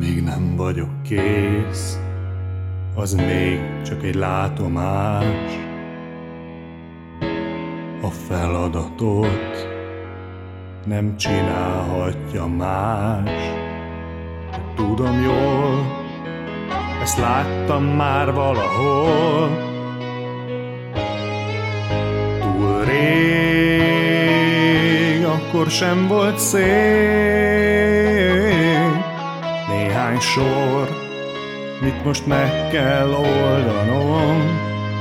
Még nem vagyok kész, az még csak egy látomás. A feladatot nem csinálhatja más. Tudom jól, ezt láttam már valahol. Túl rég, akkor sem volt szép. Néhány sor, mit most meg kell oldanom.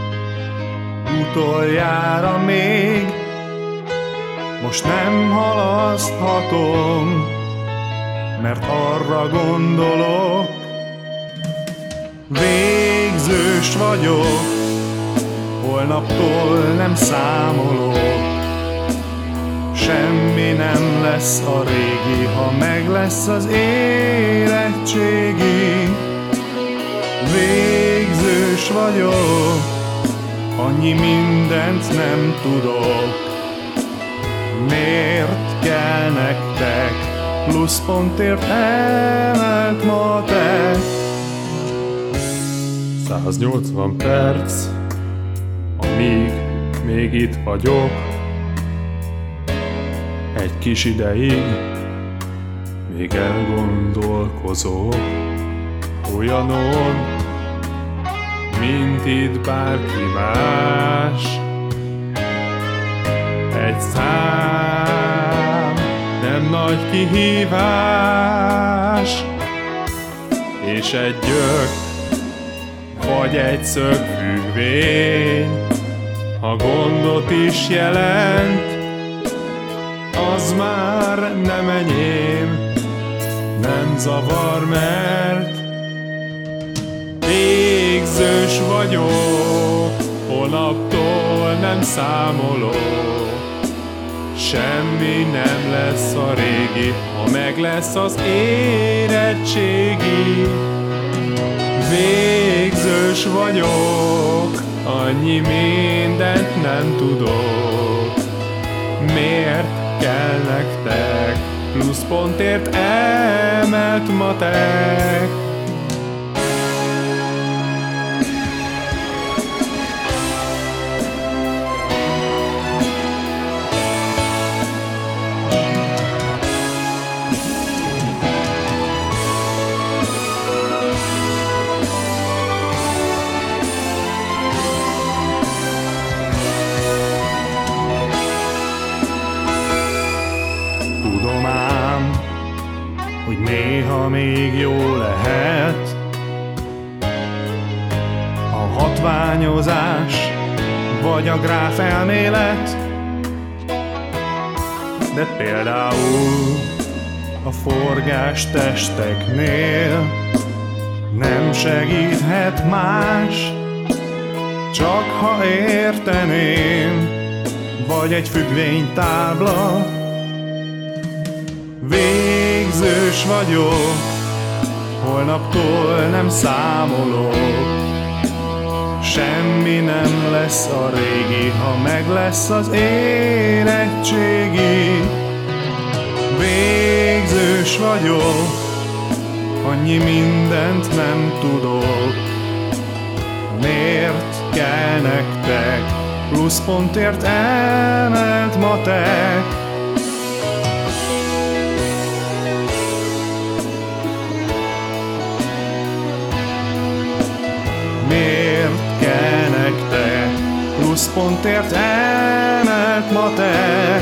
Utoljára még, most nem halaszthatom, mert arra gondolok, végzős vagyok, holnaptól nem számolok. Semmi nem lesz a régi, ha meg lesz az érettségi. Végzős vagyok, annyi mindent nem tudok. Miért kell nektek pluszpontért emelt matek? 180 perc, amíg még itt vagyok. Egy kis ideig még elgondolkozok olyanon, mint itt bárki más. Egy szám nem nagy kihívás, és egy gyök vagy egy szögfüggvény, ha gondot is jelent, az már nem enyém, nem zavar, mert végzős vagyok, holnaptól nem számolok. Semmi nem lesz a régi, ha meg lesz az érettségi. Végzős vagyok, annyi mindent nem tudok. Miért kell nektek pluszpontért emelt matek? Tudom ám, hogy néha még jó lehet a hatványozás vagy a gráfelmélet, de például a forgás testeknél nem segíthet más, csak ha érteném, vagy egy függvénytábla. Végzős vagyok, holnaptól nem számolok. Semmi nem lesz a régi, ha meg lesz az érettségi. Végzős vagyok, annyi mindent nem tudok. Miért kell nektek pluszpontért emelt matek? Miért kell nektek pluszpontért emelt matek?